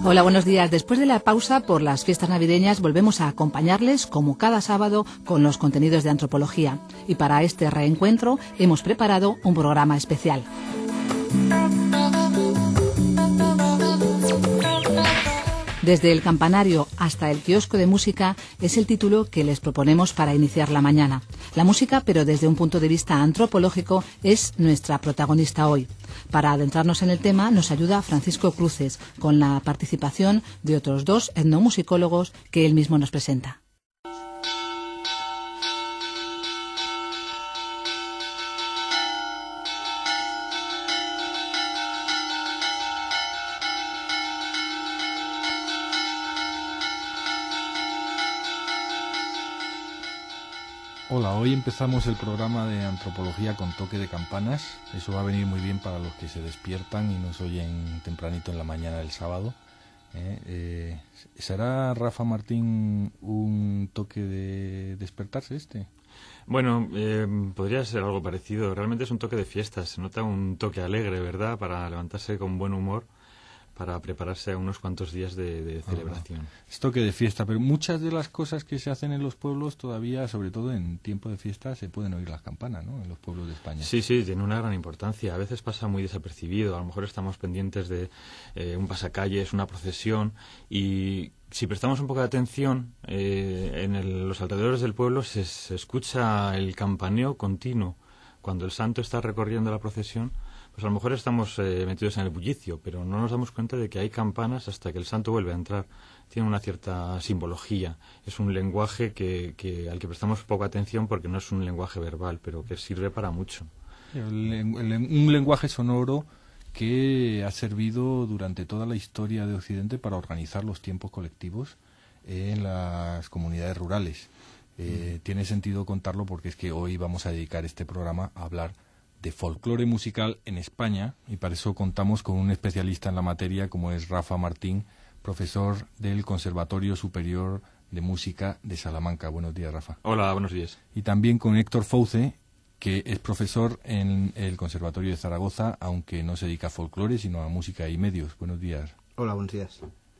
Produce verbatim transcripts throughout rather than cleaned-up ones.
Hola, buenos días. Después de la pausa por las fiestas navideñas volvemos a acompañarles como cada sábado con los contenidos de antropología. Y para este reencuentro hemos preparado un programa especial. Desde el campanario hasta el kiosco de música es el título que les proponemos para iniciar la mañana. La música, pero desde un punto de vista antropológico, es nuestra protagonista hoy. Para adentrarnos en el tema nos ayuda Francisco Cruces, con la participación de otros dos etnomusicólogos que él mismo nos presenta. Hola, hoy empezamos el programa de antropología con toque de campanas. Eso va a venir muy bien para los que se despiertan y nos oyen tempranito en la mañana del sábado. ¿Eh? Eh, ¿Será, Rafa Martín, un toque de despertarse este? Bueno, eh, podría ser algo parecido. Realmente es un toque de fiesta. Se nota un toque alegre, ¿verdad? Para levantarse con buen humor, para prepararse a unos cuantos días de, de celebración. Ah, es toque de fiesta, pero muchas de las cosas que se hacen en los pueblos todavía, sobre todo en tiempo de fiesta, se pueden oír las campanas, ¿no? En los pueblos de España. Sí, sí, tiene una gran importancia. A veces pasa muy desapercibido. A lo mejor estamos pendientes de eh, un pasacalles, una procesión, y si prestamos un poco de atención, eh, en el, los alrededores del pueblo se, se escucha el campaneo continuo. Cuando el santo está recorriendo la procesión, pues a lo mejor estamos eh, metidos en el bullicio, pero no nos damos cuenta de que hay campanas hasta que el santo vuelve a entrar. Tiene una cierta simbología. Es un lenguaje que, que al que prestamos poca atención porque no es un lenguaje verbal, pero que sirve para mucho. El, el, un lenguaje sonoro que ha servido durante toda la historia de Occidente para organizar los tiempos colectivos en las comunidades rurales. Eh, mm. Tiene sentido contarlo porque es que hoy vamos a dedicar este programa a hablar de folclore musical en España, y para eso contamos con un especialista en la materia como es Rafa Martín, profesor del Conservatorio Superior de Música de Salamanca. Buenos días, Rafa. Hola, buenos días. Y también con Héctor Fouce, que es profesor en el Conservatorio de Zaragoza, aunque no se dedica a folclore, sino a música y medios. Buenos días. Hola, buenos días.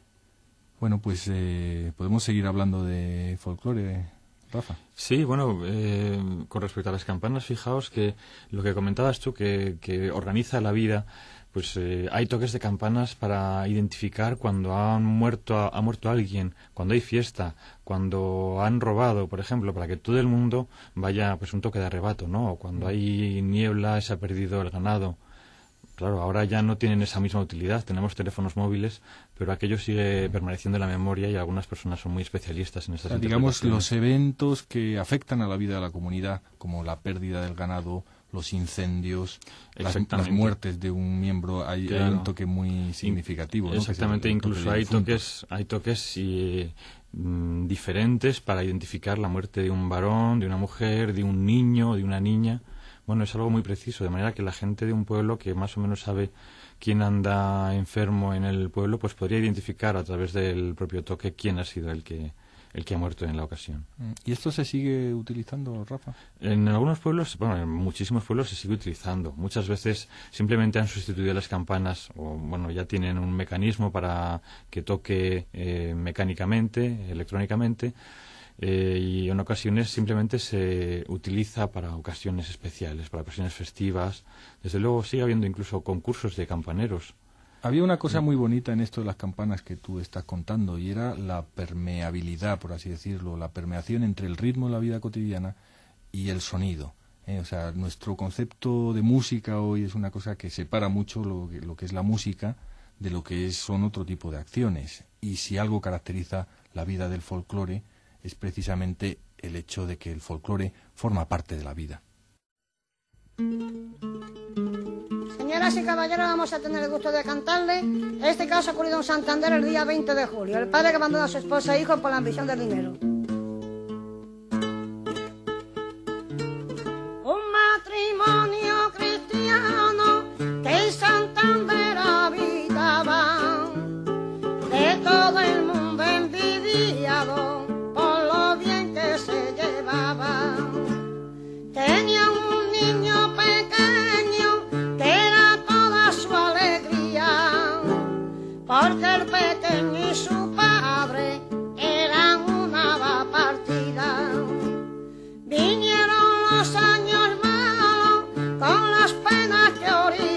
Bueno, pues eh, podemos seguir hablando de folclore, Rafa. Sí, bueno, eh, con respecto a las campanas, fijaos que lo que comentabas tú, que, que organiza la vida, pues eh, hay toques de campanas para identificar cuando han muerto a, ha muerto alguien, cuando hay fiesta, cuando han robado, por ejemplo, para que todo el mundo vaya, pues un toque de arrebato, ¿no? O cuando hay niebla, se ha perdido el ganado. Claro, ahora ya no tienen esa misma utilidad, tenemos teléfonos móviles, pero aquello sigue permaneciendo en la memoria y algunas personas son muy especialistas en estas o sea, digamos, los eventos que afectan a la vida de la comunidad, como la pérdida del ganado, los incendios, las, las muertes de un miembro, hay, claro. hay un toque muy significativo, ¿no? Exactamente, el, el incluso hay toques, hay toques y, mm, diferentes para identificar la muerte de un varón, de una mujer, de un niño, de una niña. Bueno, es algo muy preciso, de manera que la gente de un pueblo que más o menos sabe quién anda enfermo en el pueblo, pues podría identificar a través del propio toque quién ha sido el que el que ha muerto en la ocasión. ¿Y esto se sigue utilizando, Rafa? En algunos pueblos, bueno, en muchísimos pueblos se sigue utilizando. Muchas veces simplemente han sustituido las campanas, o bueno, ya tienen un mecanismo para que toque eh, mecánicamente, electrónicamente, Eh, y en ocasiones simplemente se utiliza para ocasiones especiales, para ocasiones festivas. Desde luego sigue habiendo incluso concursos de campaneros. Había una cosa muy bonita en esto de las campanas que tú estás contando, y era la permeabilidad, por así decirlo, la permeación entre el ritmo de la vida cotidiana y el sonido. ¿eh? O sea, nuestro concepto de música hoy es una cosa que separa mucho lo que, lo que es la música de lo que es, son otro tipo de acciones. Y si algo caracteriza la vida del folclore, es precisamente el hecho de que el folclore forma parte de la vida. Señoras y caballeros, vamos a tener el gusto de cantarle. Este caso ha ocurrido en Santander el día veinte de julio. El padre que abandona a su esposa e hijos por la ambición del dinero. Un matrimonio cristiano que en Santander habitaba, de todo el mundo envidiado por lo bien que se llevaba. Tenía un niño pequeño que era toda su alegría, porque el pequeño y su padre eran una partida. Vinieron los años malos con las penas que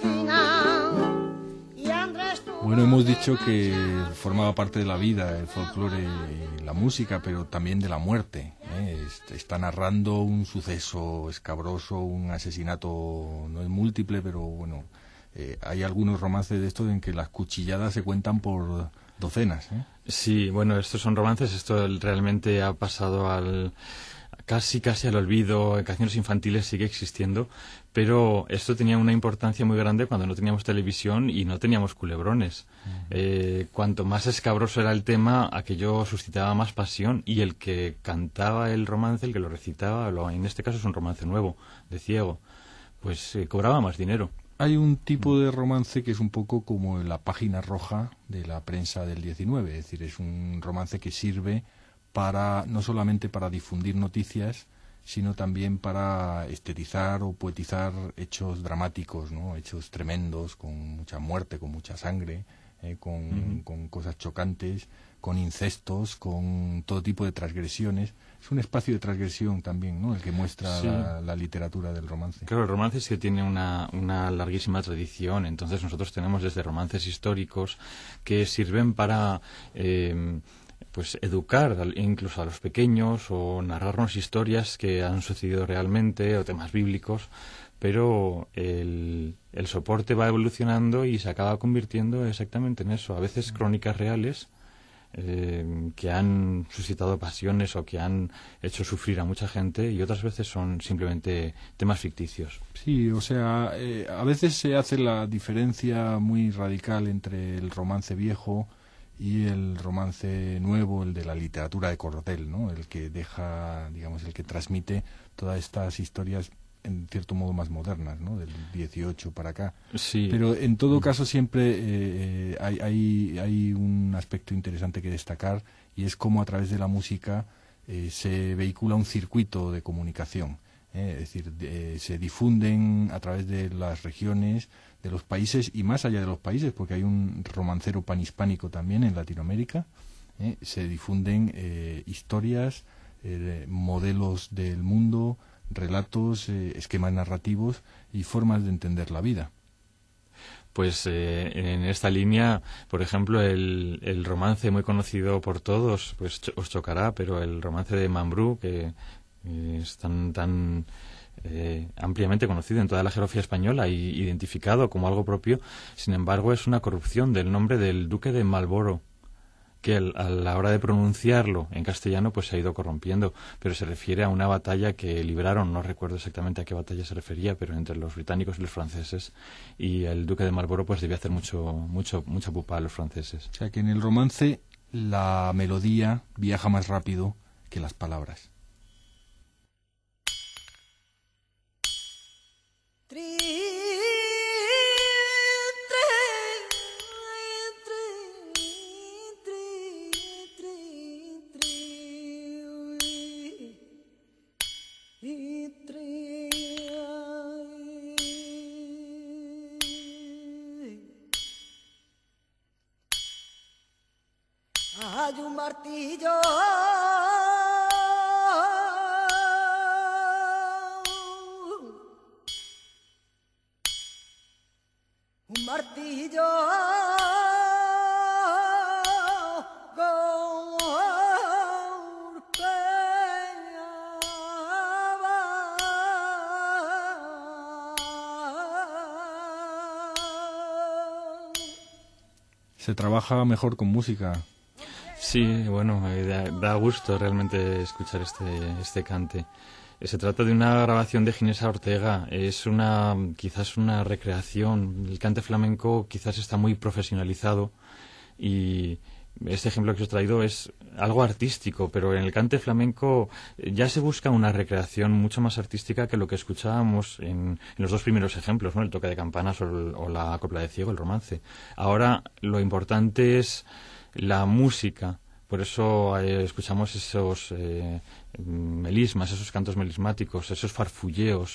originan. Y Andrés tuvo Bueno, hemos dicho que formaba parte de la vida el folclore y la música, pero también de la muerte, ¿eh? Está narrando un suceso escabroso, un asesinato, no es múltiple, pero bueno, eh, hay algunos romances de estos en que las cuchilladas se cuentan por docenas, ¿eh? Sí, bueno, estos son romances, esto realmente ha pasado al casi casi al olvido, en canciones infantiles sigue existiendo, pero esto tenía una importancia muy grande cuando no teníamos televisión y no teníamos culebrones. Uh-huh. Eh, cuanto más escabroso era el tema, aquello suscitaba más pasión, y el que cantaba el romance, el que lo recitaba, lo, en este caso es un romance nuevo, de ciego, pues eh, cobraba más dinero. Hay un tipo de romance que es un poco como la página roja de la prensa del diecinueve, es decir, es un romance que sirve para no solamente para difundir noticias, sino también para estetizar o poetizar hechos dramáticos, ¿no? Hechos tremendos, con mucha muerte, con mucha sangre, eh, con, uh-huh. con cosas chocantes, con incestos, con todo tipo de transgresiones. Es un espacio de transgresión también, ¿no?, el que muestra sí. la, la literatura del romance. Claro, el romance sí que tiene una, una larguísima tradición. Entonces nosotros tenemos desde romances históricos que sirven para Eh, pues educar incluso a los pequeños o narrarnos historias que han sucedido realmente o temas bíblicos, pero el, el soporte va evolucionando y se acaba convirtiendo exactamente en eso, a veces crónicas reales eh, que han suscitado pasiones o que han hecho sufrir a mucha gente, y otras veces son simplemente temas ficticios. Sí, o sea, eh, a veces se hace la diferencia muy radical entre el romance viejo y el romance nuevo, el de la literatura de cordel, ¿no? El que deja, digamos, el que transmite todas estas historias en cierto modo más modernas, ¿no? Del dieciocho para acá. Sí. Pero en todo caso siempre eh, hay, hay, hay un aspecto interesante que destacar, y es cómo a través de la música eh, se vehicula un circuito de comunicación. ¿eh? Es decir, eh, se difunden a través de las regiones, de los países y más allá de los países, porque hay un romancero panhispánico también en Latinoamérica. ¿eh? Se difunden eh, historias, eh, modelos del mundo, relatos, eh, esquemas narrativos y formas de entender la vida. Pues eh, en esta línea, por ejemplo, el, el romance muy conocido por todos, pues cho- os chocará, pero el romance de Mambrú, que eh, es tan tan eh, ampliamente conocido en toda la geografía española y identificado como algo propio, sin embargo es una corrupción del nombre del duque de Marlborough, que el, a la hora de pronunciarlo en castellano pues se ha ido corrompiendo, pero se refiere a una batalla que libraron, no recuerdo exactamente a qué batalla se refería, pero entre los británicos y los franceses, y el duque de Marlborough pues debía hacer mucho mucho mucha pupa a los franceses. O sea que en el romance la melodía viaja más rápido que las palabras. Hay un martillo un martillo Se trabaja mejor con música. Sí, bueno, eh, da, da gusto realmente escuchar este, este cante. Eh, se trata de una grabación de Ginesa Ortega. Es una, quizás una recreación. El cante flamenco quizás está muy profesionalizado y este ejemplo que os he traído es algo artístico, pero en el cante flamenco ya se busca una recreación mucho más artística que lo que escuchábamos en, en los dos primeros ejemplos, ¿no? El toque de campanas o, el, o la copla de ciego, el romance. Ahora lo importante es la música, por eso eh, escuchamos esos eh, melismas, esos cantos melismáticos, esos farfulleos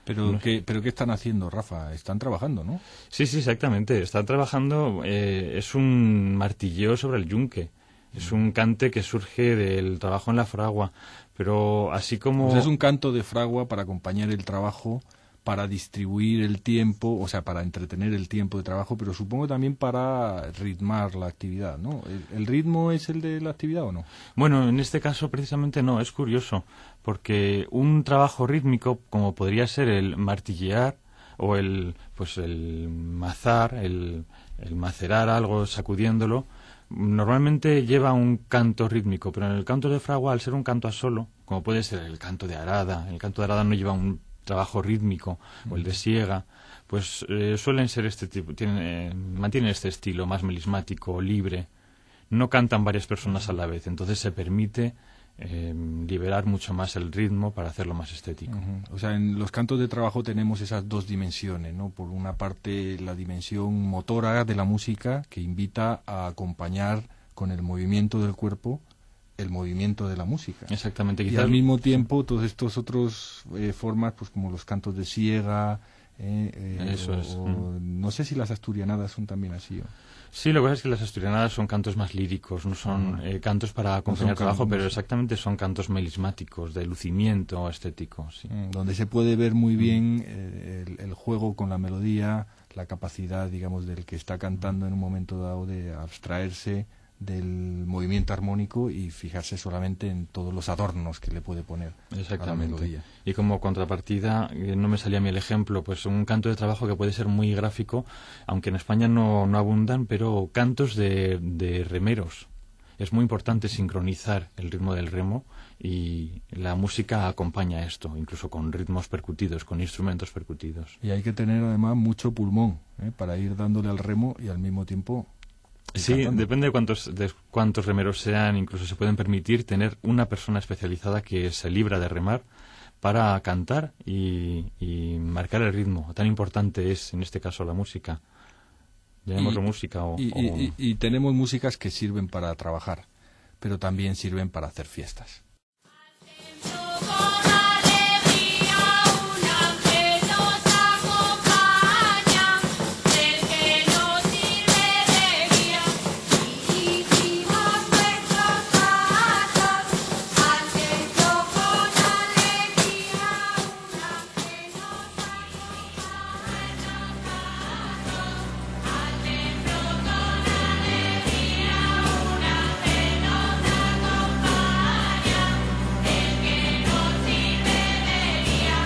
Pero, No. ¿qué, ¿Pero qué están haciendo, Rafa? Están trabajando, ¿no? Sí, sí, exactamente. Están trabajando, eh, es un martilleo sobre el yunque. Es un cante que surge del trabajo en la fragua. Pero así como... O sea, es un canto de fragua para acompañar el trabajo, para distribuir el tiempo, o sea, para entretener el tiempo de trabajo, pero supongo también para ritmar la actividad, ¿no? ¿El, el ritmo es el de la actividad o no? Bueno, en este caso precisamente no, es curioso, porque un trabajo rítmico, como podría ser el martillear o el, pues el mazar, el, el macerar algo sacudiéndolo, normalmente lleva un canto rítmico, pero en el canto de fragua, al ser un canto a solo, como puede ser el canto de arada, el canto de arada no lleva un trabajo rítmico, o el de siega, pues eh, suelen ser este tipo, tienen, eh, mantienen este estilo más melismático, libre. No cantan varias personas a la vez, entonces se permite eh, liberar mucho más el ritmo para hacerlo más estético. Uh-huh. O sea, en los cantos de trabajo tenemos esas dos dimensiones, ¿no? Por una parte, la dimensión motora de la música, que invita a acompañar con el movimiento del cuerpo el movimiento de la música. Exactamente. Y Quizás... al mismo tiempo, todos estos otros eh, formas, pues como los cantos de siega, eh, eh, Eso o, es. o, Mm. no sé si las asturianadas son también así. ¿O? Sí, lo que pasa es que las asturianadas son cantos más líricos, no son Ah. eh, cantos para acompañar el can- trabajo, no pero son- exactamente son cantos melismáticos, de lucimiento estético. Sí. Mm, donde se puede ver muy bien eh, el, el juego con la melodía, la capacidad, digamos, del que está cantando en un momento dado de abstraerse del movimiento armónico y fijarse solamente en todos los adornos que le puede poner a la Exactamente. melodía. Y como contrapartida, eh, no me salía a mí el ejemplo, pues un canto de trabajo que puede ser muy gráfico, aunque en España no, no abundan, pero cantos de, de remeros. Es muy importante sincronizar el ritmo del remo y la música acompaña esto, incluso con ritmos percutidos, con instrumentos percutidos. Y hay que tener además mucho pulmón ¿eh? para ir dándole al remo y al mismo tiempo... ir Sí, cantando. depende de cuántos, de cuántos remeros sean, incluso se pueden permitir tener una persona especializada que se libra de remar para cantar y, y marcar el ritmo. Tan importante es, en este caso, la música. Llamémoslo Y- música o... Y, o- y- y- y tenemos músicas que sirven para trabajar, pero también sirven para hacer fiestas. Con alegría un ángel nos acompaña, el que nos sirve de guía. Dirigimos nuestros pasos al centro con alegría, un ángel nos acompaña. Al templo con alegría, un ángel nos acompaña, el que nos sirve de guía.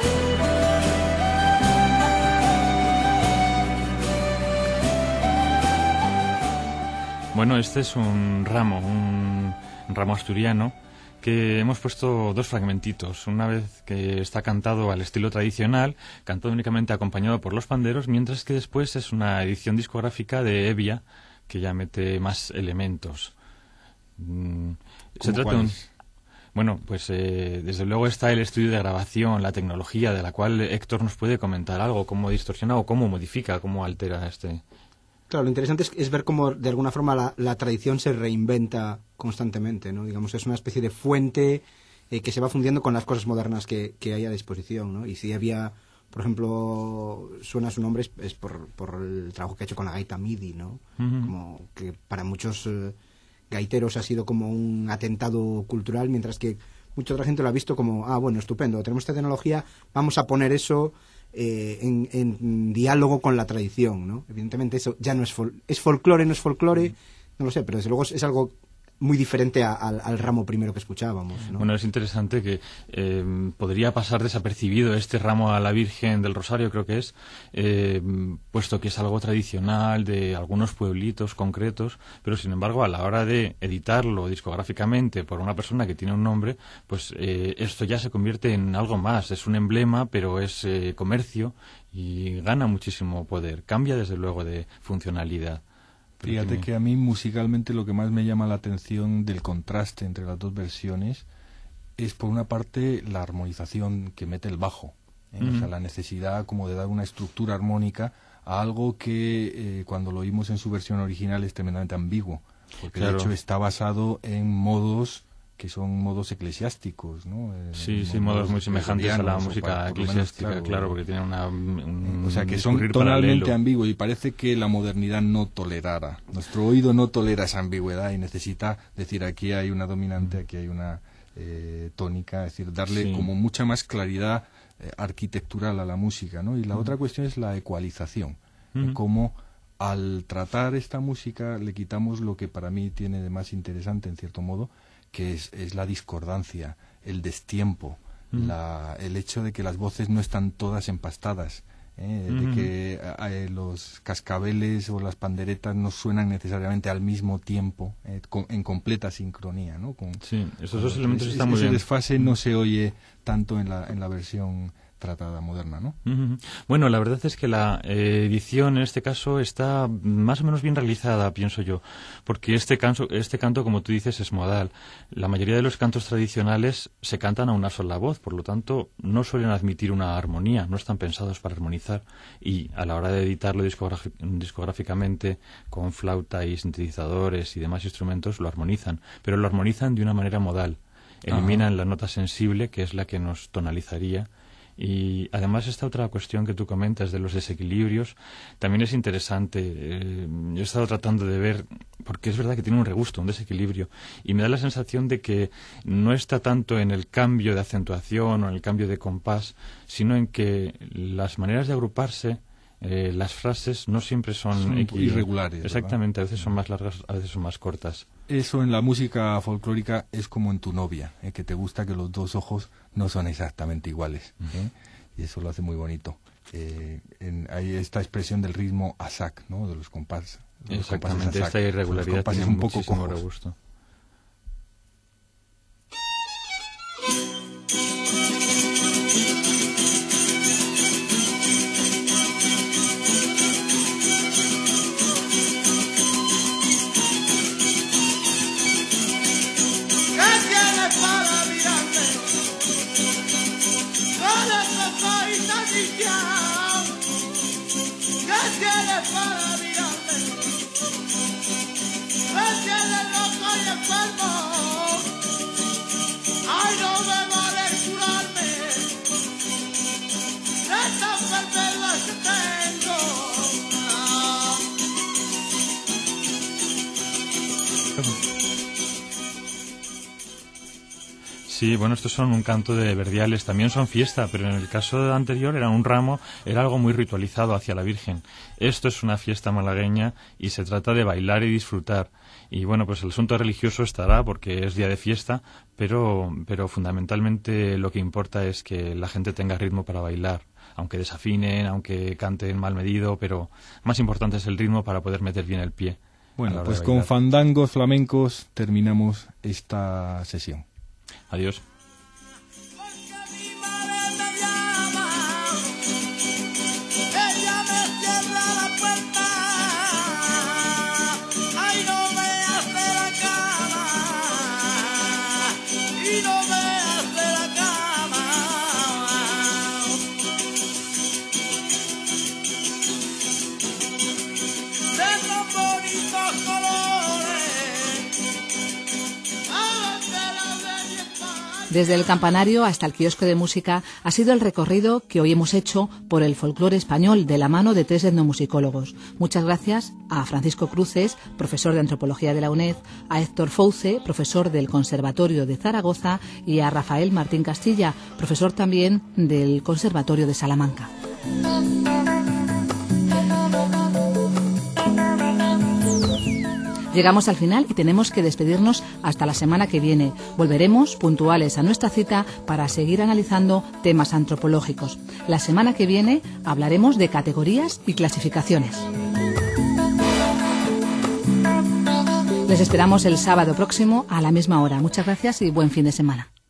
Bueno, este es un ramo, un ramo asturiano, que hemos puesto dos fragmentitos. Una vez que está cantado al estilo tradicional, cantado únicamente acompañado por los panderos, mientras que después es una edición discográfica de Evia, que ya mete más elementos. Mm, Se ¿Cómo trata de un... cuáles? Bueno, pues eh, desde luego está el estudio de grabación, la tecnología, de la cual Héctor nos puede comentar algo, cómo distorsiona o cómo modifica, cómo altera este... Claro, lo interesante es, es ver cómo de alguna forma la, la tradición se reinventa constantemente, ¿no? Digamos, es una especie de fuente eh, que se va fundiendo con las cosas modernas que, que hay a disposición, ¿no? Y si había, por ejemplo, suena su nombre es, es por, por el trabajo que ha hecho con la gaita MIDI, ¿no? Ujú. Como que para muchos eh, gaiteros ha sido como un atentado cultural, mientras que mucha otra gente lo ha visto como, ah, bueno, estupendo, tenemos esta tecnología, vamos a poner eso eh, en, en diálogo con la tradición, ¿no? Evidentemente eso ya no es fol- es folclore, no es folclore, no lo sé, pero desde luego es, es algo muy diferente a- al, al ramo primero que escuchábamos, ¿no? Bueno, es interesante que eh, podría pasar desapercibido este ramo a la Virgen del Rosario, creo que es, eh, puesto que es algo tradicional de algunos pueblitos concretos, pero sin embargo a la hora de editarlo discográficamente por una persona que tiene un nombre, pues eh, esto ya se convierte en algo más, es un emblema, pero es eh, comercio y gana muchísimo poder, cambia desde luego de funcionalidad. Pero Fíjate tiene- que a mí musicalmente lo que más me llama la atención del contraste entre las dos versiones es por una parte la armonización que mete el bajo, ¿eh? O Ujú. sea, la necesidad como de dar una estructura armónica a algo que eh, cuando lo oímos en su versión original es tremendamente ambiguo, porque Claro. de hecho está basado en modos que son modos eclesiásticos, ¿no? Eh, Sí, sí, modos muy semejantes a la gregorianos, o música para- por lo menos, eclesiástica, claro, claro, porque tienen una, un o sea, que son discurrir tonalmente paralelo. ambiguos y parece que la modernidad no tolerara. Nuestro oído no tolera esa ambigüedad y necesita decir aquí hay una dominante, aquí hay una eh, tónica, es decir, darle Sí. como mucha más claridad eh, arquitectural a la música, ¿no? Y la otra cuestión es la ecualización, Ujú. eh, cómo al tratar esta música le quitamos lo que para mí tiene de más interesante, en cierto modo, que es, es la discordancia, el destiempo, Ujú. la, el hecho de que las voces no están todas empastadas, ¿eh? de Ujú. que eh, los cascabeles o las panderetas no suenan necesariamente al mismo tiempo, eh, con- en completa sincronía, ¿no? Con, Sí, esos con dos los- elementos ese- están muy ese bien. desfase no se oye tanto en la, en la versión tratada moderna, ¿no? Ujú. Bueno, la verdad es que la eh, edición en este caso está más o menos bien realizada, pienso yo, porque este canto, este canto, como tú dices, es modal. La mayoría de los cantos tradicionales se cantan a una sola voz, por lo tanto, no suelen admitir una armonía, no están pensados para armonizar, y a la hora de editarlo discografi- discográficamente con flauta y sintetizadores y demás instrumentos, lo armonizan, pero lo armonizan de una manera modal. Eliminan la nota sensible, que es la que nos tonalizaría. Y además esta otra cuestión que tú comentas de los desequilibrios también es interesante. Eh, yo he estado tratando de ver, porque es verdad que tiene un regusto, un desequilibrio, y me da la sensación de que no está tanto en el cambio de acentuación o en el cambio de compás, sino en que las maneras de agruparse, eh, las frases no siempre son, Son equi- irregulares, ¿verdad? Exactamente, a veces son más largas, a veces son más cortas. Eso en la música folclórica es como en tu novia, ¿eh? que te gusta que los dos ojos no son exactamente iguales, ¿eh? y eso lo hace muy bonito. Eh, en- hay esta expresión del ritmo asak, ¿no? de los compases. de los compases Exactamente, asak, esta irregularidad los compases tiene un poco muchísimo cojos. regusto. ¿Qué tienes para mirarme? Con esos ojitos tan ¿qué tienes para mirarme? ¿Me tienes loco y enfermo? Ay, no me vale curarme de esta enfermedad que tengo. Ah. Sí, bueno, estos son un canto de verdiales, también son fiesta, pero en el caso anterior era un ramo, era algo muy ritualizado hacia la Virgen. Esto es una fiesta malagueña y se trata de bailar y disfrutar. Y bueno, pues el asunto religioso estará porque es día de fiesta, pero, pero fundamentalmente lo que importa es que la gente tenga ritmo para bailar, aunque desafinen, aunque canten mal medido, pero más importante es el ritmo para poder meter bien el pie. a la Bueno, hora pues de con bailar. fandangos flamencos terminamos esta sesión. Adiós. Porque mi madre me llama, ella me cierra la puerta, ay no me hace la cama, y no me hace la cama. De tan bonitos colores, banderas de mi España. Desde el campanario hasta el kiosco de música ha sido el recorrido que hoy hemos hecho por el folclore español de la mano de tres etnomusicólogos. Muchas gracias a Francisco Cruces, profesor de Antropología de la UNED, a Héctor Fouce, profesor del Conservatorio de Zaragoza, y a Rafael Martín Castilla, profesor también del Conservatorio de Salamanca. Llegamos al final y tenemos que despedirnos hasta la semana que viene. Volveremos puntuales a nuestra cita para seguir analizando temas antropológicos. La semana que viene hablaremos de categorías y clasificaciones. Les esperamos el sábado próximo a la misma hora. Muchas gracias y buen fin de semana.